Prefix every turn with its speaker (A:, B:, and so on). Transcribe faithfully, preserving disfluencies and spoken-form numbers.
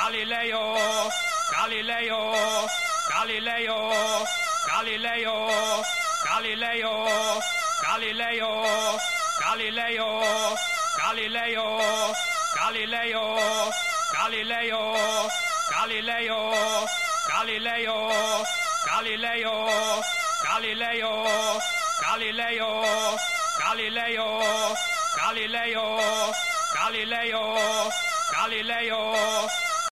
A: Galileo, Galileo, Galileo, Galileo, Galileo, Galileo, Galileo, Galileo, Galileo, Galileo, Galileo, Galileo, Galileo, Galileo, Galileo, Galileo, Galileo, Galileo, Galileo,